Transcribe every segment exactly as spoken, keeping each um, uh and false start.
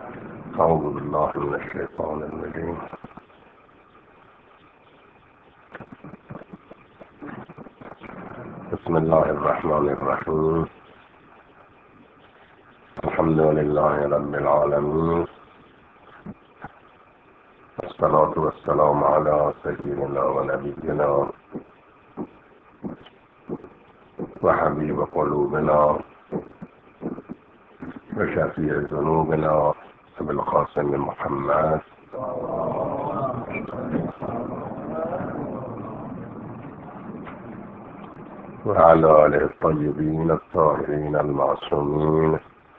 أعوذ بالله من الشيطان الرجيم. بسم الله الرحمن الرحيم. الحمد لله رب العالمين، والصلاة والسلام على سيدنا ونبينا وحبيب قلوبنا وشفيع ذنوبنا أبي القاسم محمد وعلى آله الطيبين الطاهرين المعصومين،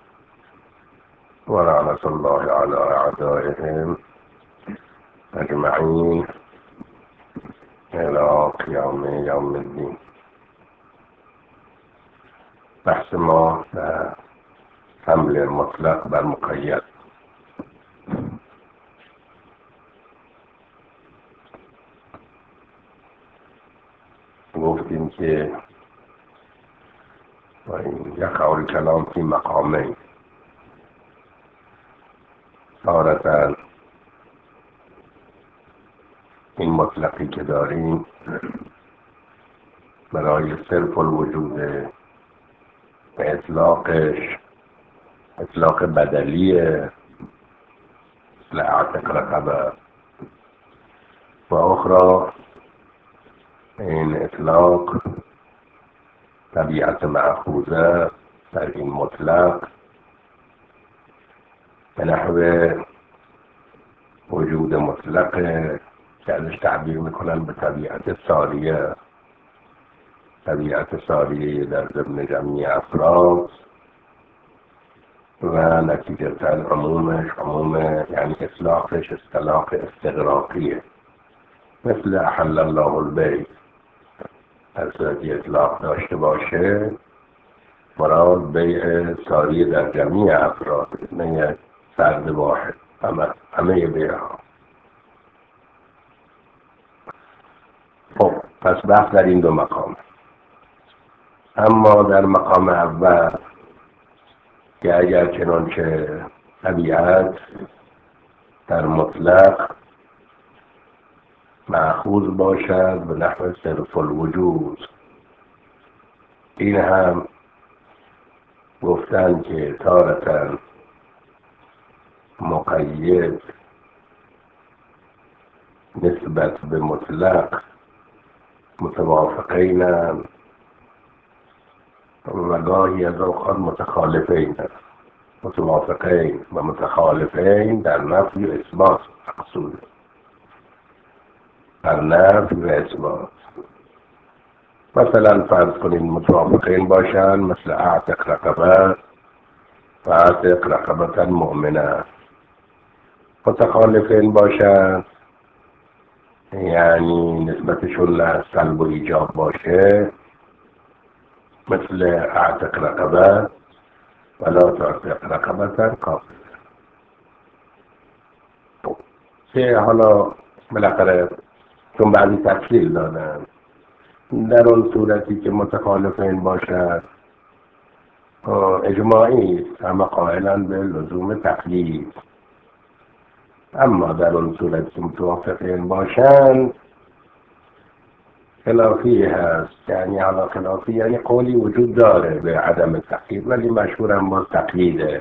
ولعنة الله على أعدائهم أجمعين إلى قيام يوم الدين. بحث ما حمل المطلق بر مقید. گفتیم که یقع الکلام فی مقامین. تارة این مطلقی که داریم برای صرف الوجود به اطلاقش اطلاق بدلیه مثل اعتق رقبه، و اخرى این اطلاق طبیعت مأخوذه در این مطلق به نحو وجود مطلق که ازش تعبیر میکنن به طبیعت ساریه. طبیعت ساریه در ضمن جمعی افراد و نتیجتا عمومش عموم یعنی اطلاقش اطلاق استغراقیه، مثل احل الله البیع. هر صورتی اطلاق داشته باشه مراد بیع ساری در جمعی افراد، نه فرد واحد، همه همه بیعها. خب پس بحث در این دو مقام. اما در مقام اول که اگر چنانچه طبیعت در مطلق مأخوذ باشد به نحو صرف الوجود، این هم گفتن که تارة مقید نسبت به مطلق متوافقین و گاهی از اوقات متخالفین. متوافقین و متخالفین در نفی و اثبات مقصود، در نفی و اثبات. مثلا فرض کنین متوافقین باشن مثل اعتق رقبه و اعتق رقبه مؤمنه. متخالفین باشن یعنی نسبتشون لسلب و ایجاب باشه، مثل اعتق رقبه ولا تعتق رقبه کافر. که حالا بالاخره چون بعضی تفصیل دادن، در اون صورتی که متخالفین باشد اجماعی است، همه قائلن به لزوم تقلید. اما در اون صورتی که متوافقین باشند خلافی هست، یعنی حالا خلافی یعنی قولی وجود داره به عدم تقلید ولی مشهورم با تقلیده.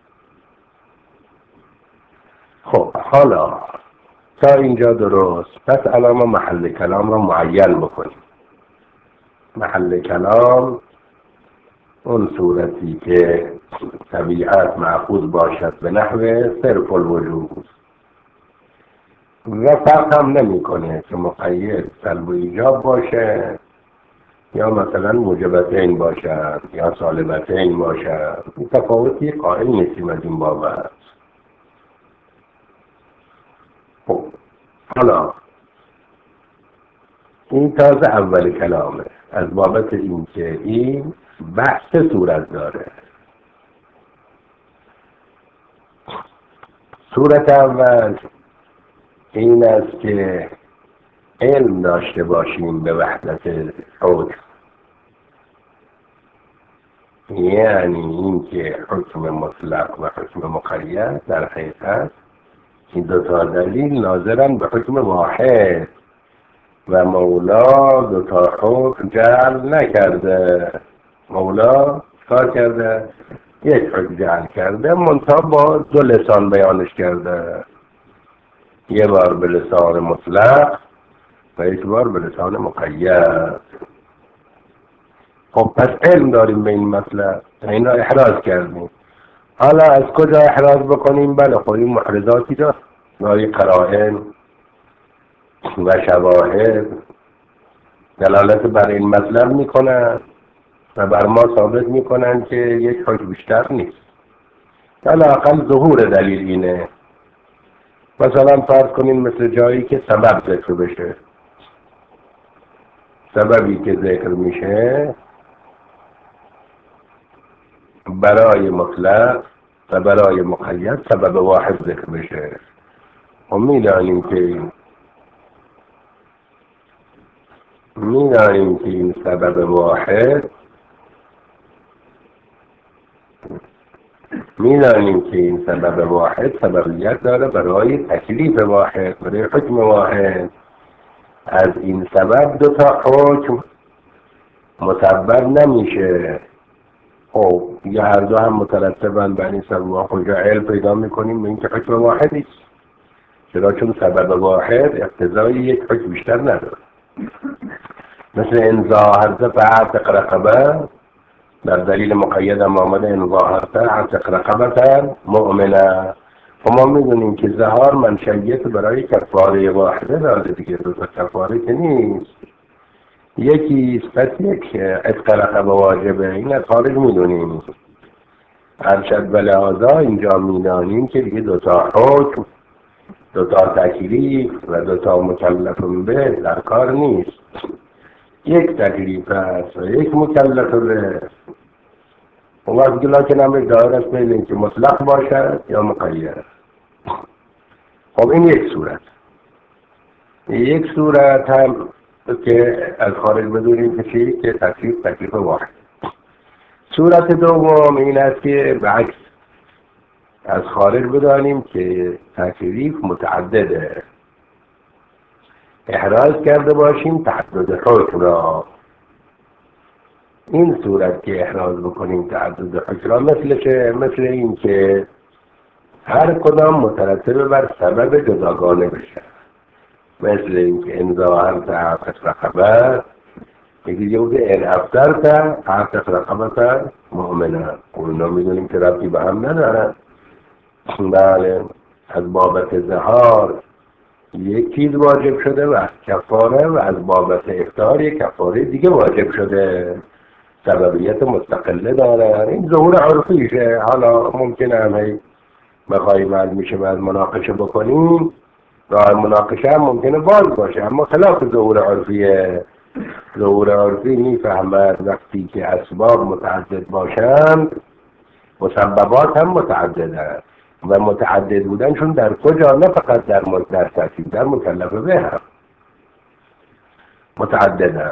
خب حالا تا اینجا درست. پس الان ما محل کلام را معین بکنیم. محل کلام اون صورتی که طبیعت مأخوذ باشد به نحو صرف الوجود و فرق هم نمی کنه که مقید سلب و ایجاب باشه یا مثلا موجبتین باشد یا سالبتین باشد. این تفاوتی قائل نیستیم از این بابت. خب حالا این تازه اول کلامه، از بابت این که این بحث صورت داره. صورت اول این است که علم داشته باشیم به وحدت حکم، یعنی اینکه حکم مطلق و حکم مقید در حقیقت این دو تا دلیل ناظرن به حکم واحد و مولا دو تا حکم جعل نکرده. مولا کار کرده؟ یک حکم جعل کرده، منتها با دو لسان بیانش کرده، یه بار به لسان مطلق و یک بار به لسان مقید. خب پس علم داریم به این مطلب، این را احراز کردیم. حالا از کجا احراز بکنیم؟ بله خب این محرزاتی دارد، داری قرائن و شواهد دلالت بر این مطلب میکنن و بر ما ثابت میکنن که یک حکم بیشتر نیست. علاقل ظهور دلیل اینه. مثلا فرض کنین مثل جایی که سبب ذکر بشه، سببی که ذکر میشه برای مطلق و برای مقید سبب واحد ذکر بشه. و میدانیم که میدانیم که این سبب واحد میدانیم که این سبب واحد سببیت داره برای تکلیف واحد، برای حکم واحد. از این سبب دو تا حکم مسبب نمیشه. خب یا هر دو هم مترتبن بر این سبب، کجا علم پیدا میکنیم به این که حکم واحدی است؟ چرا؟ چون سبب واحد اقتضای یک حکم بیشتر نداره. مثل ان ظاهرت فاعتق رقبه، در دلیل مقید هم آمده ان ظاهرت اعتق رقبه مؤمنه. و ما میدونیم که ظهار منشأیت برای کفاره واحده داره دیگه، دو تا کفاره که نیست، یکی است یک عتق رقبه واجبه، این از خارج میدونیم. ارشد و لحاظا اینجا میدانیم که دیگه دو تا حکم، دو تا تکلیف و دو تا مکلف به در کار نیست. یک تکلیف است و یک مکلف به. و وقت لکن هم دایر است بین اینکه مطلق باشد یا مقید. خب این یک صورت. یک صورت هم که از خارج بدونیم که چی؟ که تکلیف تکلیف واحد. صورت دوم این است که بعکس از خارج بدانیم که تکلیف متعدده، احراز کرده باشیم تعدد حکم را. این صورت که احراز بکنیم تعدد حکم را مثل چه؟ مثل این که هر کدام مترتب بر سبب جداگانه بشه. مثل این که ان ظاهرت اعتق رقبه، یکی دیگه بوده ان افطرت اعتق رقبه مؤمنه. اونا میدونیم که ربطی به هم ندارن. بله، از بابت ظهار یک چیز واجب شده و کفاره، و از بابت افطار یک کفاره دیگه واجب شده، سببیت مستقله داره. این ظهور عرفیشه. حالا ممکنه هم بخواهیم از میشه باید مناقشه بکنیم، راه مناقشه هم ممکنه باز باشه، اما خلاف ظهور عرفیه. ظهور عرفی میفهمد وقتی که اسباب متعدد باشند مسببات هم متعدده و متعدد بودنشون در کجا؟ نه فقط در در تکلیف، در مکلف به هم متعدده.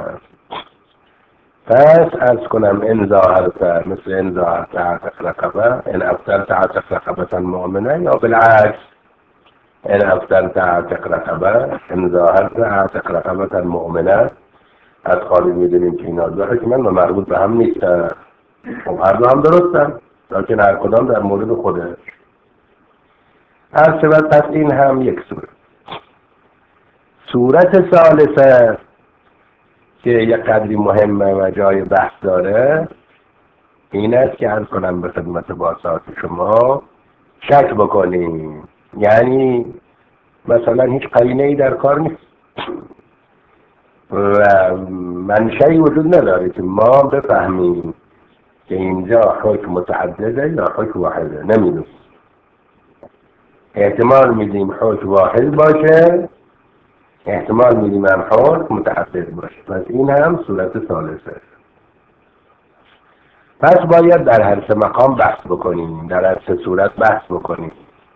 پس از کنم ان ظاهرت، مثل ان ظاهرت اعتق رقبه ان افطرت اعتق رقبه مؤمنه، یا بالعکس ان افطرت اعتق رقبه ان ظاهرت اعتق رقبه مؤمنه. از خارج میدونیم که اینا دو حکمن و مربوط به هم نیستن. خب هر دو هم درستن، لیکن هر کدام در مورد خودش. هر شود پس این هم یک صورت. صورت ثالثه که یک قدری مهمه و جای بحث داره این است که عرض کنم به خدمت باسات شما شک بکنیم. یعنی مثلا هیچ قرینه‌ای در کار نیست و منشأی وجود نداره که ما بفهمیم که اینجا حکم متعدده یا حکم واحده. نمیدونیم، احتمال میدیم حکم واحد باشه، احتمال میدیم هم حکم متعدد باشه. پس این هم صورت ثالثه. پس باید در هر سه مقام بحث بکنیم، در هر سه صورت بحث بکنیم.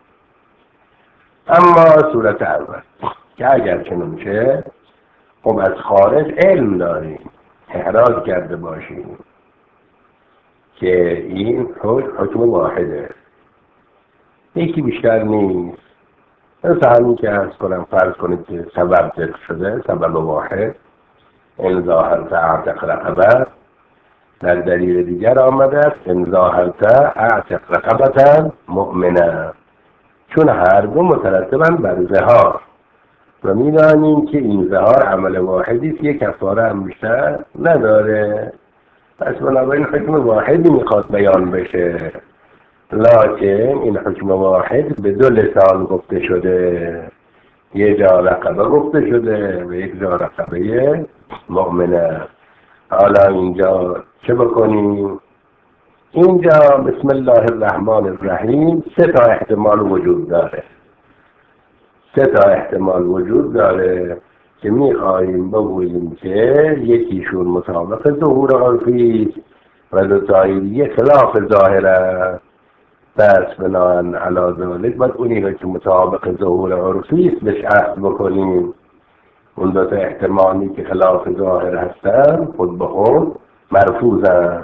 اما صورت اول که اگر چنون شه، خب از خارج علم داریم، احراز کرده باشیم که این حکم واحده، یکی بیشتر نیست. مثل همین که ارز کنم فرض کنید که سبب ذکر شده، سبب واحد ان ظاهرت اعتق رقبه، در دلیل دیگر آمده است ان ظاهرت اعتق رقبة مؤمنه، چون هر دو مترتبن بر ظهار و میدانیم که این ظهار عمل واحدی است، یک کفاره هم بیشتر نداره. پس بنابراین حکم واحدی میخواد بیان بشه، لکن این حکم واحد به دو لسان گفته شده، یه جا رقبه گفته شده و یک جا رقبه مؤمنه. حالا اینجا چه بکنیم؟ اینجا بسم الله الرحمن الرحیم سه تا احتمال وجود داره، سه تا احتمال وجود داره که میخواهیم بگوییم که یکیشون مطابق ظهور عرفی و دوتایی دیگه خلاف ظاهره. پس بناهن علی ذالک باید اونی رو که مطابق ظهور عرفی است بهش عهد بکنیم، اون دو تا احتمالی که خلاف ظاهر هستن خود به خود مرفوضن.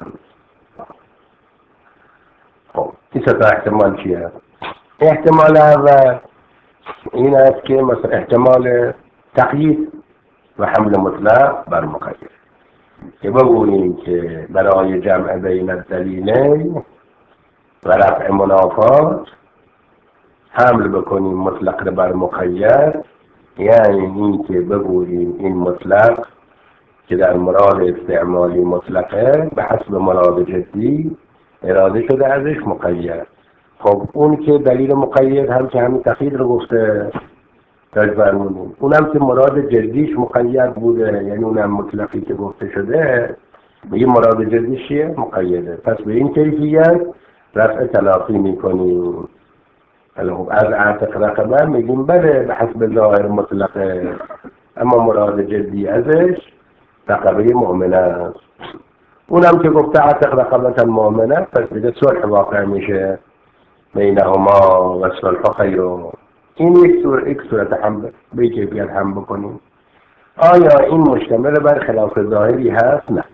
خب این سه تا احتمال چیه؟ احتمال اول این است که مثلا احتمال تقیید و حمل مطلق بر مقید، که بگوییم که برای جمع بین الدلیلین و رفع منافات حمل بکنیم مطلق بر مقید، یعنی این که بگوییم این مطلق که در مراد استعمالی مطلقه به حسب مراد جدی اراده شده ازش مقید. خب اون که دلیل مقید هم که همین تقیید رو گفته تاج برمونیم، اونم که مراد جدیش مقید بوده، یعنی اونم مطلقی که گفته شده بگیم مراد جدیش چیه؟ مقیده. پس به این کیفیت رفع تلاقی میکنیم. خب از اعتق رقبه میگیم بله به حسب ظاهر مطلقه، اما مراد جدی ازش رقبه مؤمنه است. اونم که گفته اعتق رقبه مؤمنه، پس دیگه صلح واقع میشه بینهما و صلح خیر. این یک صورت یک صورت هم به کیفیت هم بکنیم. آیا این مشتمل بر خلاف ظاهری هست؟ نه،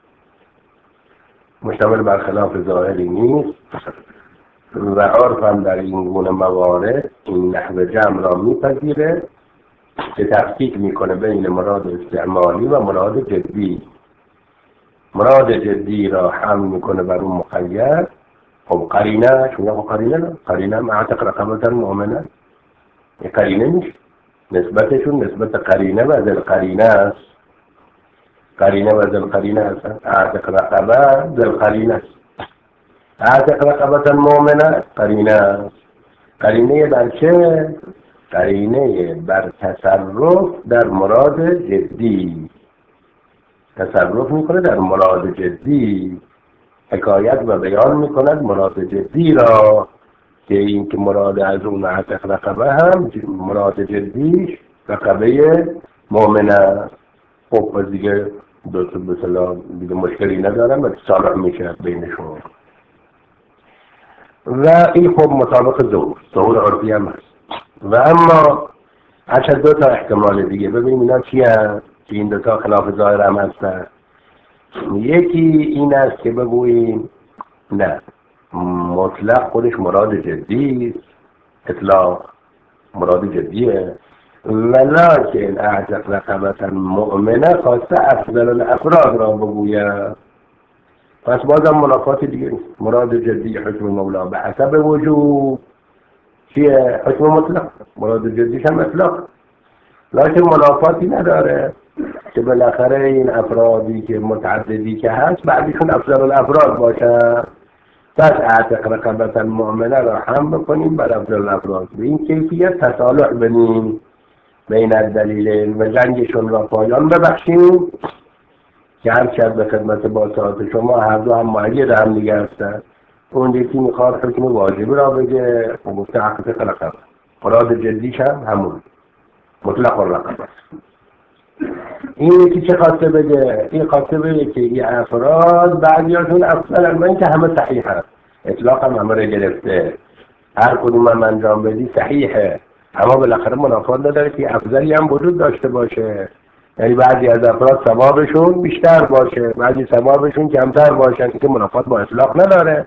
مشتمل بر خلاف ظاهری نیست و عرف هم در این گونه موارد این نحو جمع را میپذیره که تفکیک میکنه بین مراد استعمالی و مراد جدی. مراد جدی را حمل میکنه بر اون مقید. خب قرینه چون خب قرینه نه قرینه معتق رقبه مؤمنه، این قرینه نیست، نسبتشون نسبت قرینه و ذل قرینه است. قرینه و ذل قرینه است. اعتق رقبه ذل قرینه است، اعتق رقبه مؤمنه قرینه است. قرینه بر چه؟ قرینه بر تصرف در مراد جدی، تصرف میکنه در مراد جدی، حکایت و بیان میکند مراد جدی را، که این که مراد از اون اعتق رقبه هم مراد جدیش رقبه مؤمنه. خب پس دیگه دو تا مثلا دیگه مشکلی ندارم و صالح میشه بینشون و این خب مطابق ظهور ظهور عرفی هم هست. و اما هرچه دو تا احتمال دیگه ببینیم اینا چی هست که این دو تا خلاف ظاهر هم هستن. یکی این است که بگوییم نه، مطلق خودش مراد جدی، اطلاق مراد جدیه، ولکن اعتق رقبه مؤمنه خواسته افضل الافراد را بگوید. پس بازم منافات دیگه، مراد جدی حکم مولا به حسب وجود چیه؟ حکم مطلق، مراد جدیش هم اطلاق، لکن منافاتی نداره که بالاخره این افرادی که متعددی که هست بعدیشون افضل الافراد باشه. پس اعتق رقبه مؤمنه را هم بکنیم بر افضل الافراد، به این کیفیت تصالح بنیم بین الدلیلین و جنگشون را پایان ببخشیم که هر شد به خدمت باسطات شما هر دو هم معید هم دیگه هستن. اون یکی میخواد حکم واجبی را بگه و گفته حقیقت رقبه، مراد جدیش هم همون مطلق الرقبه. این یکی چه خواسته بگه؟ این خواسته بگه که این افراد بعضیاشون افضل من که همه صحیح هست، اطلاق هم همه را گرفته، هر کدوم هم انجام بدی صحیحه، اما بالاخره منافات نداره که افضلی هم وجود داشته باشه. یعنی بعضی از افراد ثوابشون بیشتر باشه، بعضی ثوابشون کمتر باشه، که منافات با اطلاق نداره.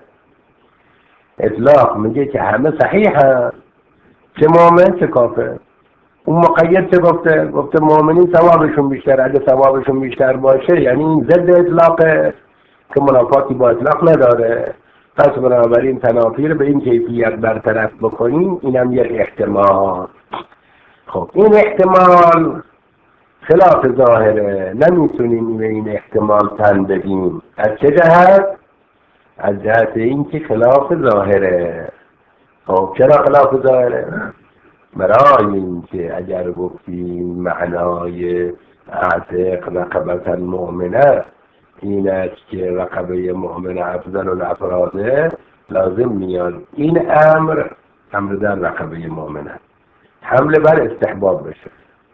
اطلاق میگه که همه صحیح هست، چه مؤمن چه کافر. اون مقید چه گفته؟ گفته مؤمنین ثوابشون بیشتر. اگه ثوابشون بیشتر باشه یعنی این ضد اطلاقه که منافاتی با اطلاق نداره. پس بنابراین تنافی رو به این کیفیت برطرف بکنیم، اینم یک احتمال. خب این احتمال خلاف ظاهره، نمیتونیم به این احتمال تن بدیم. از چه جهت؟ از جهت این که خلاف ظاهره. خب چرا خلاف ظاهره؟ برای این که اگر گفتیم معنای اعتق رقبة مؤمنه این است که رقبه مؤمنه افضل الافراده، لازم میاد این امر امر در رقبه مؤمنه حمله بر استحباب بشه.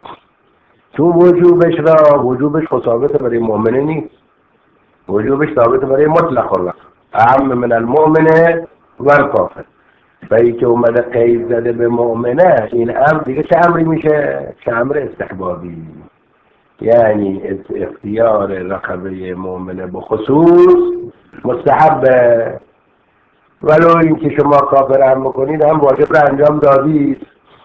تو وجوبش را وجوبش ثابت برای مؤمنه نیست، وجوبش ثابت برای مطلق الله اعم من المؤمنه و الکافر. برای که اومده قید زده به مؤمنه، این امر دیگه چه امری میشه؟ چه امر استحبابی. یعنی اختیار رقبه مؤمنه بخصوص مستحبه، ولو اینکه شما کافر هم بکنید هم واجب را انجام دادید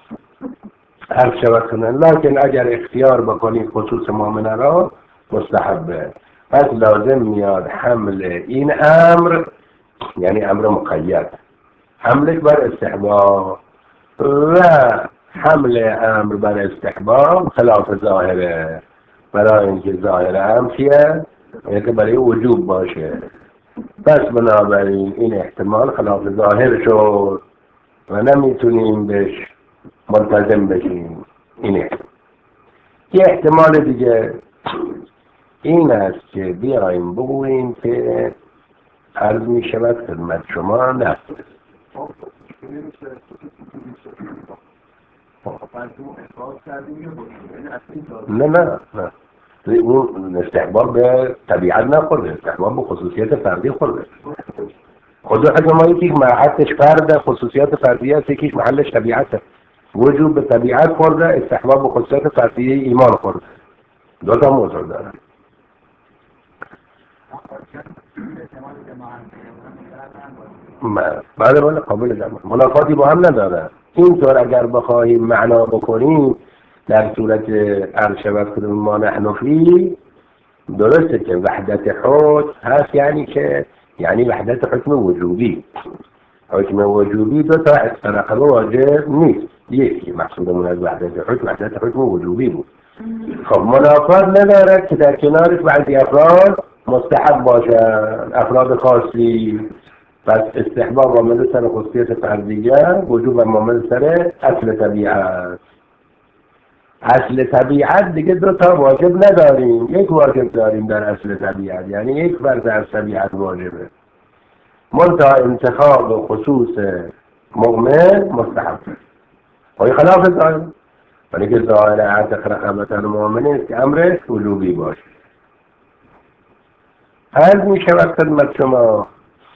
هر شود کنن، لکن اگر اختیار بکنید خصوص مؤمنه را مستحبه. پس لازم میاد حمل این امر، یعنی امر مقید، حملش بر استحباب، و حمل امر بر استحباب خلاف ظاهره. برای اینکه ظاهر امر چیه؟ اینکه برای وجوب باشه. پس بنابراین این احتمال خلاف ظاهر شد و نمیتونیم بهش ملتزم بشیم. این احتمال. یه احتمال دیگه این است که بیاییم بگوییم که عرض می شود خدمت شما نه نه نه نه اون استحباب به طبیعت نخورده، استحباب به خصوصیت فردی خورده. خود حکم ما یکیش محلش فرد خصوصیات فردی است، یکیش محلش طبیعت. وجوب به طبیعت خورده، استحباب به خصوصیات فردی ایمان خورده. دو تا موضوع داره. بله بله قابل جمع، منافاتی با هم نداره. اینطور اگر بخواهیم معنا بکنیم در صورت ارشبت کنیم ما نحن فی، درسته که وحدت حکم هست، یعنی که یعنی وحدت حکم وجوبی. حکم وجوبی دو تا استرقبه واجب نیست، یکی مقصودمون از وحدت حکم وحدت حکم وجوبی بود. خب منافات نداره که در کنارش بعضی افراد مستحب باشن، افراد خاصی. پس استحباب عامل سر خصوصیت فردیه، وجوب عامل سر اصل طبیعت. اصل طبیعت دیگه دو تا واجب نداریم، یک واجب داریم در اصل طبیعت، یعنی یک فرض از طبیعت واجبه. منتها انتخاب خصوص مؤمن مستحب. و خلاف داریم، ولی که ظاهر اعتق رقبة المؤمن است که امرش وجوبی باشه. هل می شود خدمت شما؟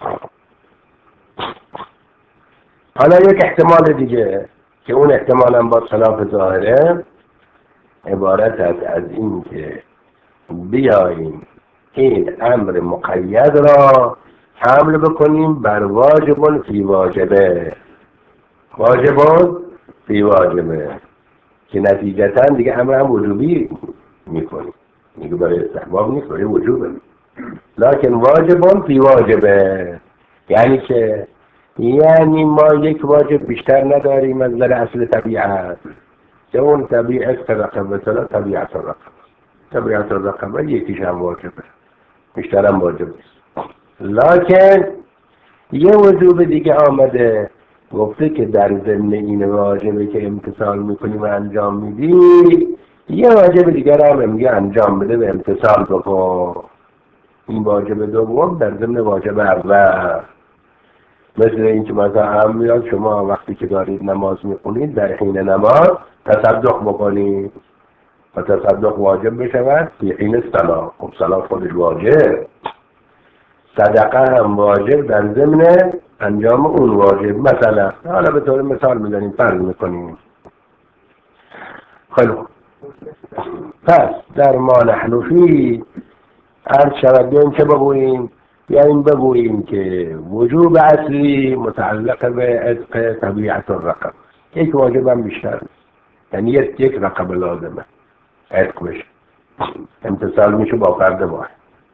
حالا یک احتمال دیگه که اون احتمال هم با خلاف ظاهره، عبارت است از این که بیاییم این امر مقید را حمل بکنیم بر واجب فی واجبه، واجب فی واجبه، که نتیجتا دیگه امر هم وجوبی میکنیم، دیگه برای استحباب نیست، برای وجوبه. لکن واجب فی واجبه یعنی که یعنی ما یک واجب بیشتر نداریم از در اصل طبیعت، که اون طبیعت رقبه طلا طبیعت رقبه طبیعت رقبه یکیش هم واجبه، بیشتر هم واجب نیست. لکن یه وجوب دیگه آمده، گفته که در ضمن این واجبه که امتثال میکنیم و انجام میدی، یه واجب دیگر هم میگه انجام بده و امتثال بکن. این واجب دوم در ضمن واجب اول. مثل این که مثلا هم میاد شما وقتی که دارید نماز میخونید در حین نماز تصدق بکنید و تصدق واجب بشود فی حین صلاة. خب صلاة خودش واجب، صدقه هم واجب در ضمن انجام اون واجب. مثلا حالا به طور مثال میزنیم، فرض میکنیم. خیلی خوب، پس در ما نحن فی عرض شود بیاییم چه بگوییم؟ بیاییم بگوییم که وجوب اصلی متعلق به عتق طبیعت الرقم، یک واجب هم بیشتر، یعنی یک رقم لازمه عتق بشه، امتصال میشه با فرد واحد.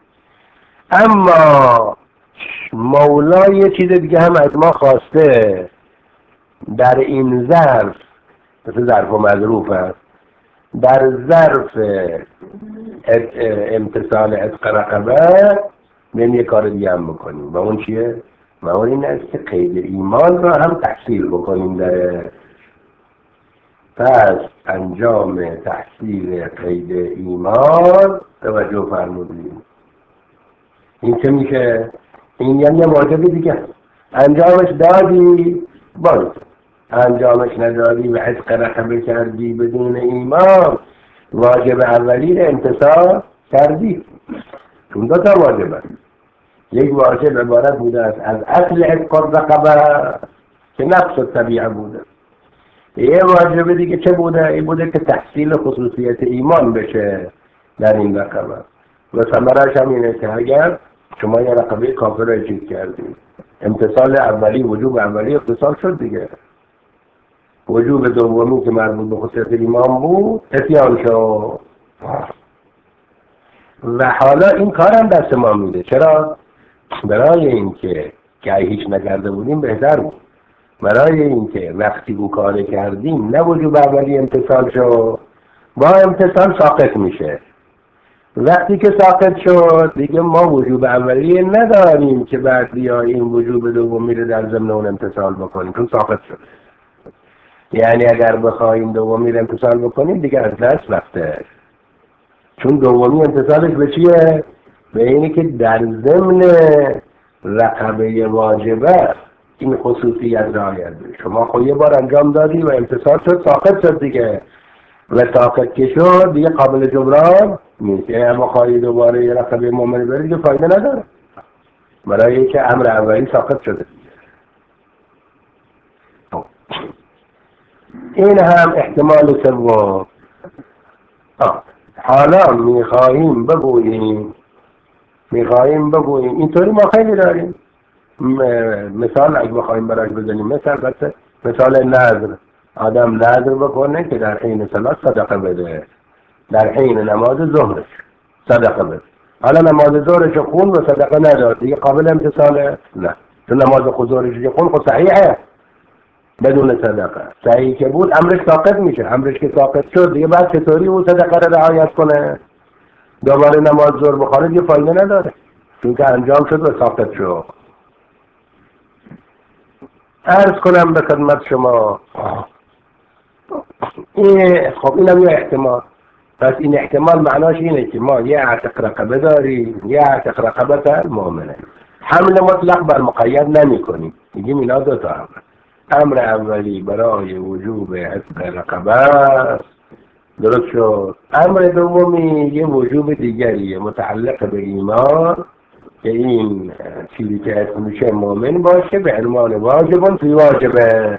اما مولا یه چیز دیگه هم از ما خواسته در این ظرف، مثل ظرف و مظروف هست، در ظرف امتصال عتق رقبه بیم یه کار دیگه هم بکنیم و اون چیه؟ و اون این است که قید ایمان را هم تحصیل بکنیم داره. پس انجام تحصیل قید ایمان توجه فرمودیم، این چه میشه؟ این یعنی یه واجب دیگه انجامش دادی باید، انجامش ندادی و عتق رقبه کردی بدون ایمان، واجب اولی رو امتصال کردی. چون دو تا واجب هست، یک واجب عبارت بوده است از اصل عتق رقبه که نفس طبیعه بوده، یه واجب دیگه چه بوده؟ این بوده که تحصیل خصوصیت ایمان بشه در این رقبه و ثمرش هم اینه که اگر شما یه رقبه کافر رو چیز کردید، امتصال اولی وجوب اولی اتصال شد دیگه، وجوب دومی که مربوط به خصوصیت ایمان بود اتیان شد و حالا این کارم دست ما میده. چرا؟ برای اینکه که هیچ نکرده بودیم بهتر بود، برای اینکه وقتی او کار کردیم نه وجوب اولی امتصال شد، با امتصال ساقط میشه. وقتی که ساقط شد دیگه ما وجوب اولی نداریم که بعد بیاییم وجوب دومی رو در ضمن اون امتصال بکنیم، چون ساقط شد. یعنی اگر بخوایم دومی رو امتصال بکنیم دیگه از دست رفته، چون دومی امتصالش به چیه؟ به اینه که در ضمن رقبه واجبه این خصوصیت رعایت بشه. شما خود یه بار انجام دادی و امتصال شد، ساقط شد دیگه، و ساقط که شد دیگه قابل جبران نیست. یعنی اما خواهی دوباره یه رقبه مومنی بری که فایده نداره، برای اینکه امر اولی ساقط شده. این هم احتمال سوم. حالا میخواهیم بگوییم میخواهیم بگوییم اینطوری ما خیلی داریم مثال اگه بخواهیم براش بزنیم، مثال بس مثال نذر، آدم نذر بکنه که در حین صلات صدقه بده، در حین نماز ظهرش صدقه بده. حالا نماز ظهرش خون و صدقه نداد دیگه قابل امتصاله؟ نه، چون نماز خود ظهرش خون خود صحیحه بدون صدقه، صحیح که بود امرش ساقط میشه. امرش که ساقط شد دیگه بعد چطوری اون صدقه رو رعایت کنه؟ دوباره نماز ظهر بخوره دیگه فایده نداره، چون که انجام شد و ساقط شد. عرض کنم به خدمت شما این خب اینم یه احتمال. پس این احتمال معناش اینه که ما یه عتق رقبه داریم، یه عتق رقبه تر مؤمنه، حمل مطلق بر مقید نمی کنیم، میگیم اینا دو تا امر. امر اولی برای وجوب عتق رقبه درست شد، امر دومی یه وجوب دیگریه متعلق به ایمان که این چیزی که عتق میشه مؤمن باشه به عنوان واجبون فی واجبه.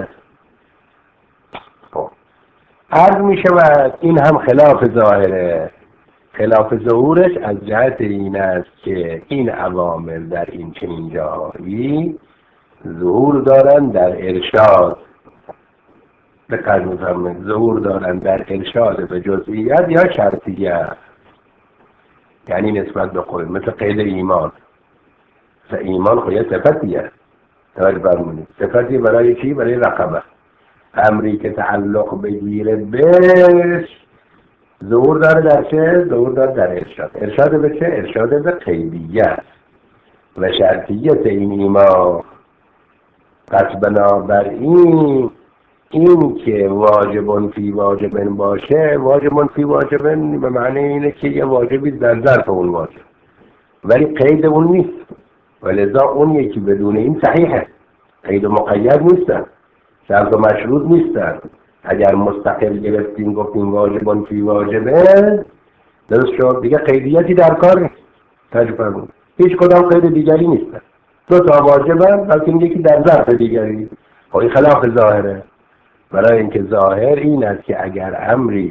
عرض می شود این هم خلاف ظاهره. خلاف ظهورش از جهت این است که این عوامل در این چنین جایی ظهور دارن در ارشاد به قدر ظهور دارن در ارشاد به جزئیات یا شرطیت، یعنی نسبت به خود، مثل قید ایمان. مثل ایمان خود یه صفتیه، توجه فرمونید، صفتی برای چی؟ برای رقبه. امری که تعلق بگیره بهش ظهور داره در چه؟ ظهور داره در ارشاد. ارشاد به چه؟ ارشاد به قیدیت و شرطیت این ایمان. پس بنابراین این که واجبون فی واجبن باشه، واجبون فی واجبن به معنی اینه که یه واجبی در ظرف اون واجب ولی قید اون نیست، ولذا اون یکی بدون این صحیحه، قید و مقید نیستن، شرط و مشروط نیستن. اگر مستقل گرفتیم گفتیم واجبان فی واجبه درست شد، دیگه قیدیتی در کار نیست. تجربه بود هیچ کدام قید دیگری نیستن، دو تا واجبن لیکن یکی در ظرف دیگری. خب این خلاف ظاهره، برای اینکه ظاهر این است که اگر امری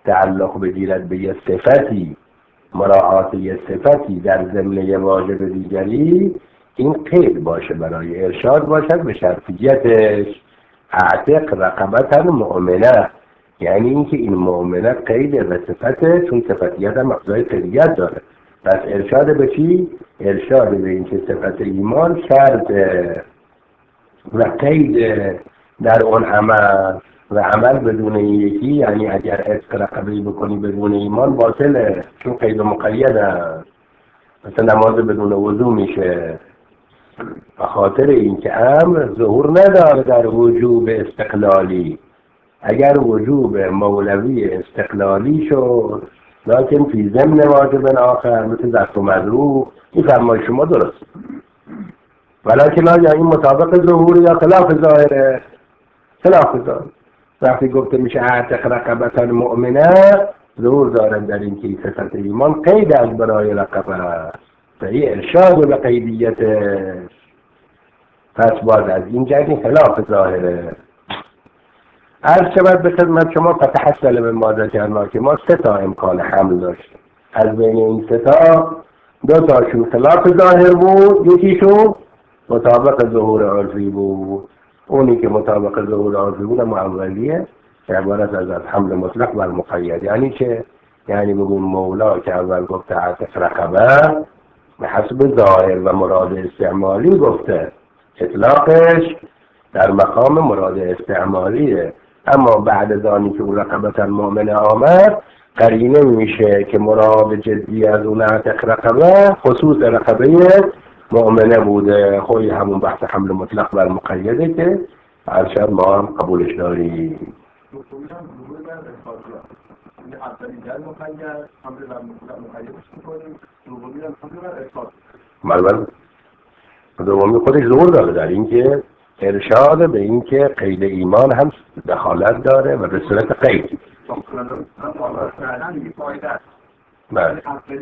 تعلق بگیرد به یه صفتی، مراعات یه صفتی در ضمن واجب دیگری، این قید باشه برای ارشاد باشد به شرطیتش اعتق رقبتا مؤمنه، یعنی اینکه این مؤمنه قید به صفته، چون صفتیت هم اقضای قیدیت داره. پس ارشاد به چی؟ ارشاد به اینکه صفت ایمان شرطه و قید در اون عمل، و عمل بدون این یکی یعنی اگر عتق رقبه بکنی بدون ایمان باطله، چون قید مقیده. مثلا نماز بدون وضو میشه، به خاطر اینکه امر ظهور نداره در وجوب استقلالی. اگر وجوب مولوی استقلالی شد لکن فی ضمن واجب آخر مثل دست و مدروح، این فرمای شما درست، ولکن آیا این مطابق ظهور یا خلاف ظاهره؟ خلاف ظاهر. وقتی گفته میشه اعتق رقبتا مؤمنه، ظهور دارد در این که صفت ایمان قید از برای رقبه است، این ارشاد به قیدیتش. پس باز از این جهت خلاف ظاهره. عرض شود به خدمت شما فتحصل من ما ذکرنا که ما سه تا امکان حمل داشتیم، از بین این سه تا دو تاشون خلاف ظاهر بود، یکیشون مطابق ظهور عرفی بود. اونی که مطابق ظهور عرفی بود اما اولیه که عبارت از از حمل مطلق بر مقید. یعنی که یعنی بگون مولا که اول گفته اعتق رقبه به حسب ظاهر و مراد استعمالی گفته، اطلاقش در مقام مراد استعمالیه، اما بعد از آنی که اون رقبتا مؤمنه آمد قرینه میشه که مراد جدی از اون اعتق رقبه خصوص رقبه مؤمنه بوده. خوی همون بحث حمل مطلق بر مقیده که ارشد ما هم قبولش داریم. بله دومی خودش ظهور داره در این که ارشاد به این که قید ایمان هم دخالت داره و به صورت قید. بله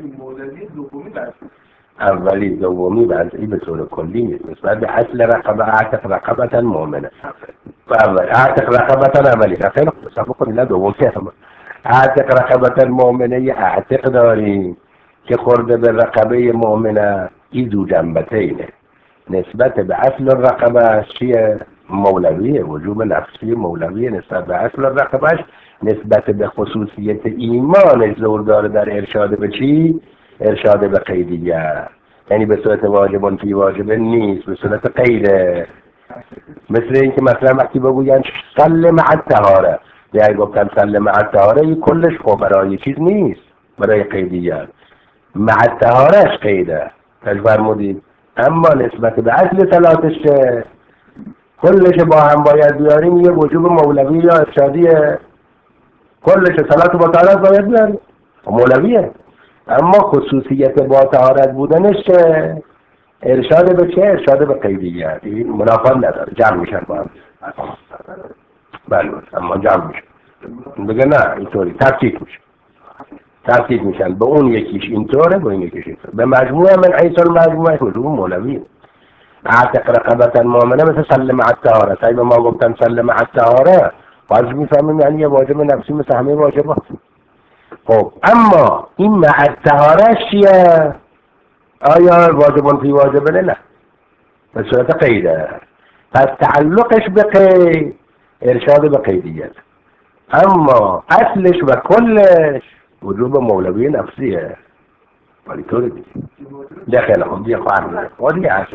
اولی دومی وضعی به طور کلی نیست، نسبت به اصل رقبه اعتق رقبتا مؤمنه. اعتق رقبتا اولی خیلی خوب صفحه کنی نه دومی هم اعتق رقبتا مؤمنه یه اعتق داریم که خورده به رقبه مؤمنه، این دو جنبته اینه. نسبت به اصل رقبه چیه؟ مولویه، وجوب نفسی مولویه نسبت به اصل رقبهش، نسبت به خصوصیت ایمانش ظهور داره در ارشاد به چی؟ ارشاد به قیدیه، یعنی به صورت واجبان فی واجبه نیست، به صورت قیده. مثل این که مثلا وقتی بگوین صل مع الطهاره، یعنی گفتن صل مع الطهاره این کلش خب برای چیز نیست، برای قیدیه، مع الطهارهش قیده فرمودید، اما نسبت به اصل صلاتش کلش با هم باید بیاریم، یه وجوب مولوی یا ارشادیه، کلش صلات با طهارت باید بیاریم مولویه، اما خصوصیت با طهارت بودنش ارشاد به چه؟ ارشاد به قیدیه. این منافات نداره، جمع میشن با هم. بله اما جمع میشن، بگه نه اینطوری تفکیک میشن تفکیک میشن به اون یکیش اینطوره به این یکیش اینطوره، به مجموعه من ایسال مجموعه وجوب مولویه. اعتق رقبتا مؤمنه مثل سلم مع الطهاره، سعی به ما گفتن سلم مع الطهاره باز میفهمیم یعنی یه واجب نفسی مثل همه واجبات. خب اما این مع الطهاره چیه؟ آیا واجبان فی واجبه؟ نه به صورت قیده، پس تعلقش به قید ارشاد به قیدیت، اما اصلش و کلش وجوب مولوی نفسیه. ولی طوری دیگه دخل هم دیگه خواهر میده و دیگه عشق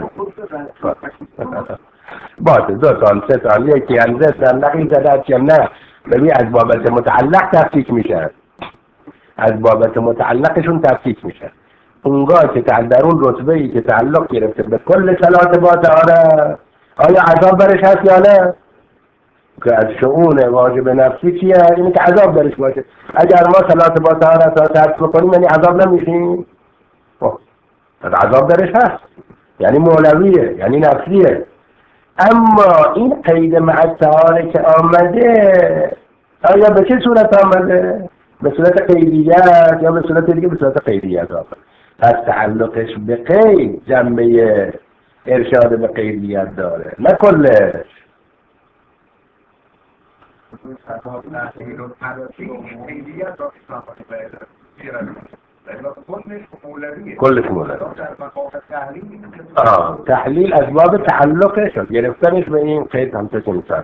باشه دو سال سه سال یکی انزه سنلقی زده چیم نه ببین از بابت متعلق تفکیک میشه، از بابت متعلقشون تفکیک میشه. اونگاه که در اون رتبه ای که تعلق گرفته به کل صلات با طهاره آیا عذاب برش هست یا نه؟ که از شؤون واجب نفسی چیه؟ اینه که عذاب برش باشه. اگر ما صلات با طهارت را ترک بکنیم یعنی عذاب نمیشیم؟ از عذاب درش هست، یعنی مولویه یعنی نفسیه. اما این قید مع الطهاره که آمده آیا به چه صورت آمده؟ به صورت قیدیت یا به صورت دیگه؟ به صورت قیدیت آمده. پس تعلقش به قید جنبه ارشاد به قیدیت داره نه کلش. كلش مولد. آه تحلیل اسباب تحلقش گرفتنش به این قید هم تکن می‌کنه.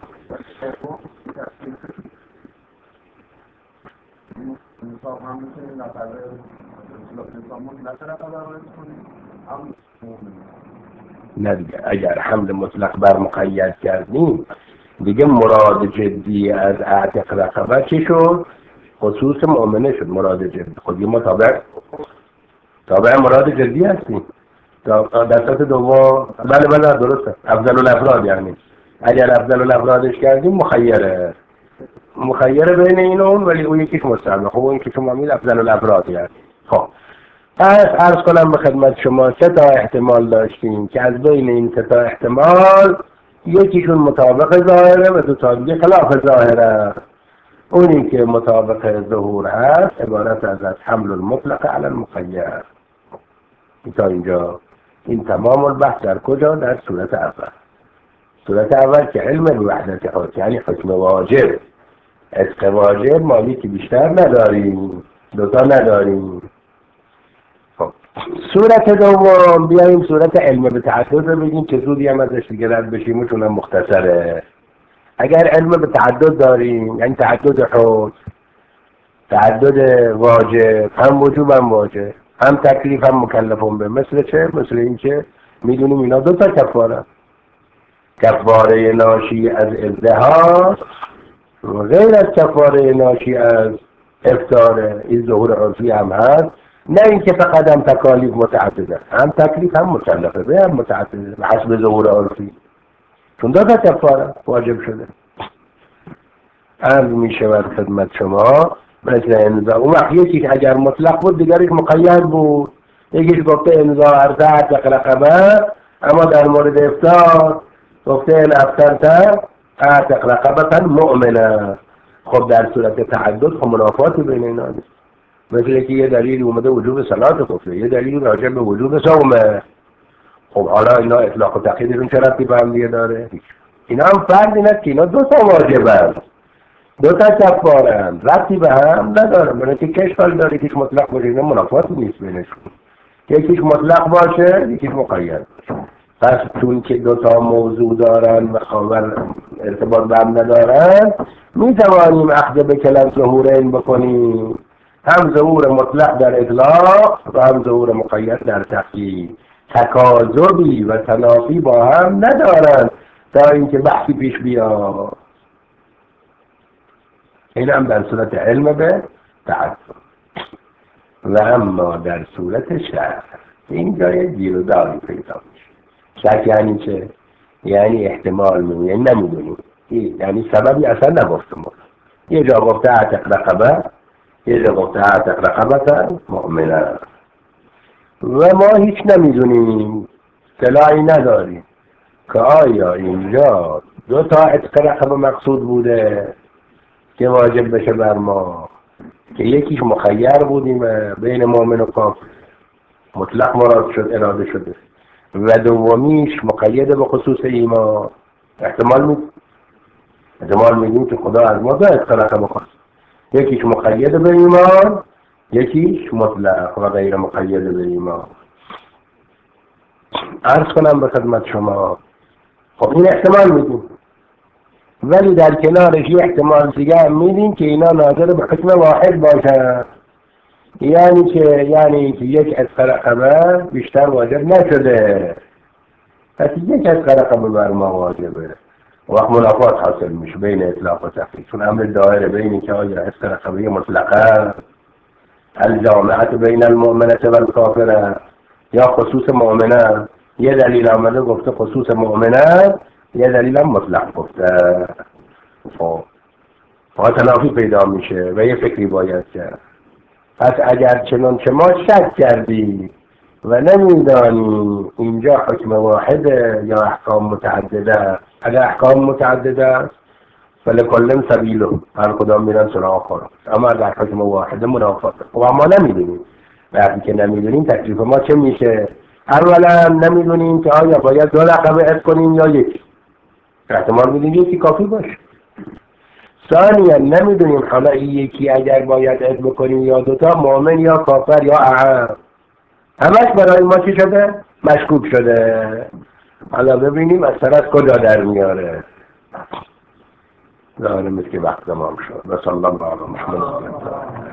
نه دیگه اگر حمل مطلق بر مقید کردیم دیگه مراد جدی از اعتق رقبه چی شد؟ خصوص مؤمنه شد مراد جدی. خب ما تابع تابع مراد جدی هستیم. دستات دوم بله بله درسته افضل الافراد یعنی اگر افضل الافرادش کردیم مخیره مخیره بین این و اون ولی اون یکیش مستحب. خب اون که شما میل افضل الافراد یعنی. خب پس عرض کنم به خدمت شما سه تا احتمال داشتیم که از بین این سه تا احتمال یکیشون مطابق ظاهره و دو تا دیگه خلاف ظاهره. اونی که مطابق ظهور هست عبارت از از حمل المطلق علی المقید. تا اینجا این تمام البحث در کجا؟ در صورت اول. صورت اول که علم به وحدت حکم یعنی حکم واجب عتق واجب مالی که بیشتر نداریم دوتا نداریم. خب صورت دوم بیاییم صورت علم به تعدد رو بگیم که زودی هم ازش دیگه رد بشیم و چونم مختصره. اگر علم به تعدد داریم یعنی تعدد حکم تعدد واجب هم وجوب هم واجب هم تکلیف هم مکلفون به مثل چه؟ مثل این که میدونیم اینا دو تا کفاره کفاره ناشی از ازدهار و غیر از کفاره ناشی از افطار. این ظهور عرفی هم هست نه اینکه فقط هم تکالیف متعدده هم تکلیف هم مکلفه به هم متعدده حسب ظهور عرفی چون دو تا کفاره واجب شده. عرض میشه بر خدمت شما مثل انزا اون وقت یکیش اگر مطلق بود دیگرش مقید بود. یکیش گفته انزا عرضه عتق رقبه اما در مورد افطار گفته این افترتر عتق رقبه مؤمنه. خب در صورت تعدد خب منافاتی بین اینا نیست. مثل که یه دلیل اومده وجوب صلات گفته یه دلیل راجع به وجوب صومه. خب حالا اینا اطلاق و تقییدشون چه ربطی به هم دیگه داره؟ اینا هم فرق اینه که اینا دو تا واجبن دو تا کفاره‌اند ربطی به هم نداره. برای که کشفال داره یکیش مطلق باشه اینا منافاتی نیست بینشون. یکیش مطلق باشه یکیش مقید. پس چون که دو تا موضوع دارن و خبر ارتباط به هم ندارن می توانیم اخذ به کلم ظهورین بکنیم. هم ظهور مطلق در اطلاق و هم ظهور مقید در تقیید. تکاذبی و تنافی با هم ندارن تا اینکه بحثی پیش بیاد. این هم در صورت علم به تعدد. و اما در صورت شک اینجا یه گیر و داری پیدا میشه. شک یعنی چه؟ یعنی احتمال میگه یعنی نمیدونیم یعنی سببی اصلا نگفتم. یه جا گفته عتق رقبه یه جا گفته عتق رقبه مؤمنه و ما هیچ نمیدونیم اطلاعی نداریم که آیا اینجا دو تا عتق رقبه مقصود بوده که واجب بشه بر ما که یکیش مخیر بودیم بین مؤمن و کافر مطلق مراد شد اراده شده و دومیش مقید به خصوص ایمان. احتمال می احتمال میدیم که خدا از ما دو عتق رقبه خواست یکیش مقید به ایمان یکیش مطلق و غیر مقید به ایمان. عرض کنم به خدمت شما خب این احتمال میدیم ولی در کنارش یه احتمال دیگه هم میدیم که اینا ناظر به حکم واحد باشه یعنی که یعنی که یک عتق رقبه بیشتر واجب نشده پس یک عتق رقبه بر ما واجبه. وقت منافات حاصل میشه بین اطلاق و تقیید چون امر دایره بین که آیا عتق رقبه مطلقه الجامعه بین المؤمنه و الکافره یا خصوص مؤمنه. یه دلیل آمده گفته خصوص مؤمنه یه دلیل هم مطلق گفته. خب تنافی پیدا میشه و یه فکری باید کرد. پس اگر چنانچه ما شک کردی و نمیدانی اینجا حکم واحده یا احکام متعدده اگر احکام متعدده فلکل سبیله هر کدام میرن سراغ خودش اما اگر حکم واحده منافاته. خب ما نمیدونیم وقتی که نمیدونیم تکلیف ما چه میشه؟ اولا نمیدونیم که آیا باید دو رقبه عتق کنیم یا یک. احتمال میدیم یکی کافی باشه ثانیا نمیدونیم حالا این یکی اگر باید اد بکنیم یا دوتا، مؤمن یا کافر یا اعم، همش برای ما چی شده؟ مشکوک شده. حالا ببینیم اثر از کجا در میاره. ظاهر مثل که وقت تمام شد. و صلی الله علی محمد.